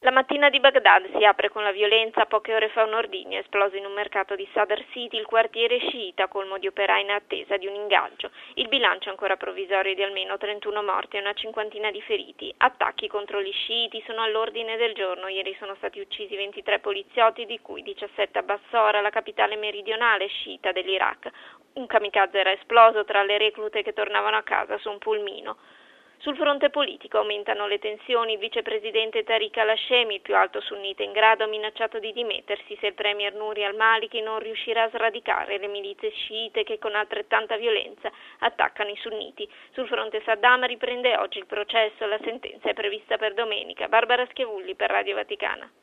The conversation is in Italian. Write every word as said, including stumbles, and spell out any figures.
La mattina di Baghdad si apre con la violenza. Poche ore fa un ordigno è esploso in un mercato di Sadr City, il quartiere sciita, colmo di operai in attesa di un ingaggio. Il bilancio è ancora provvisorio di almeno trentuno morti e una cinquantina di feriti. Attacchi contro gli sciiti sono all'ordine del giorno. Ieri sono stati uccisi ventitré poliziotti, di cui diciassette a Bassora, la capitale meridionale sciita dell'Iraq. Un kamikaze era esploso tra le reclute che tornavano a casa su un pulmino. Sul fronte politico aumentano le tensioni. Il vicepresidente Tariq al-Hashemi, il più alto sunnita in grado, ha minacciato di dimettersi se il premier Nouri al-Maliki non riuscirà a sradicare le milizie sciite che con altrettanta violenza attaccano i sunniti. Sul fronte Saddam riprende oggi il processo, la sentenza è prevista per domenica. Barbara Schiavulli per Radio Vaticana.